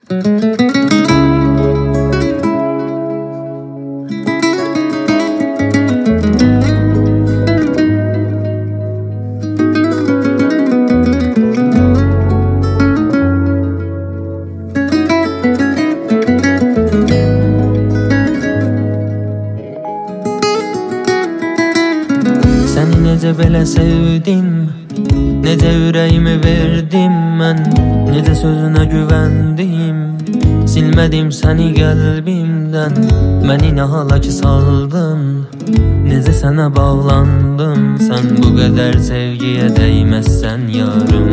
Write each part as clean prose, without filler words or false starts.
Səni necə belə sevdim, necə ürəyimi verdim mən, necə sözünə güvəndim, silmədim səni qəlbimdən. Məni nə hala ki saldın, necə sənə bağlandım, sən bu qədər sevgiyə dəyməzsən yarım.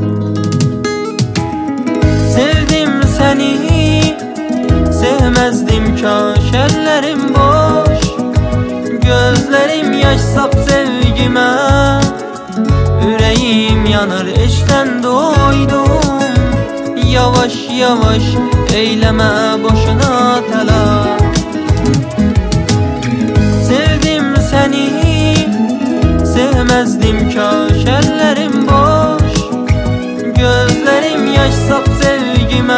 Sevdim səni, sevməzdim kaş, əllərim boş, gözlərim yaş sap sevgimə, ürəyim yanır eşqdən doydum. Yavaş yavaş eyləmə boşuna təlaş. Sevdim səni, sevməzdim kaş, əllərim boş, gözlərim yaş sap sevgimə,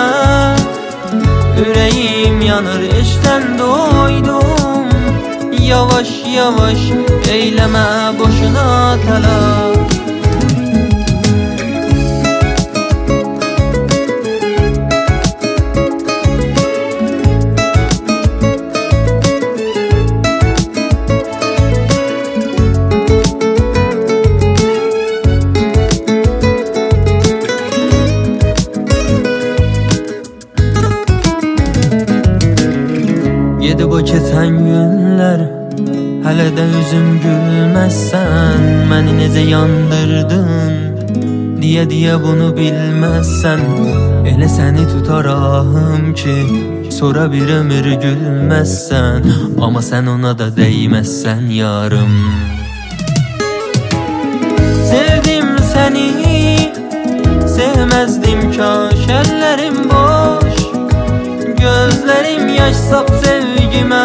ürəyim yanır eşqdən doydum. Yavaş yavaş eyləmə boşuna təlaş. Gedib o keçən günlər, hələ də üzüm gülməzsən. Məni necə yandırdın, deyə bunu bilməzsən. Elə səni tutar ahım ki, sonra bir ömür gülməzsən. Amma sən ona da dəyməzsən yarım. Sevdim səni, sevməzdim kaş, əllərim boş, gözlərim yaş sap sevgimə,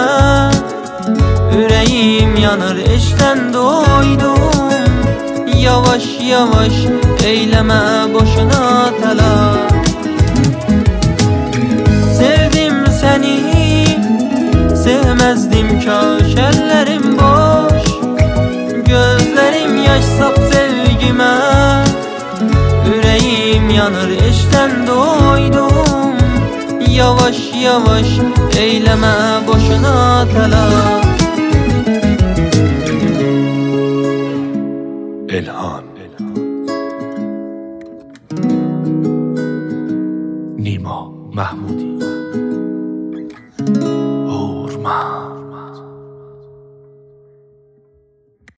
ürəyim yanır eşqdən doydum. Yavaş yavaş eyləmə boşuna təlaş. Sevdim səni, sevməzdim kaş, əllərim boş, gözlərim yaş sap sevgimə, ürəyim yanır eşqdən doydum. Yavaş yavaş eyləmə boşuna təlaş. Elhan نیما محمودی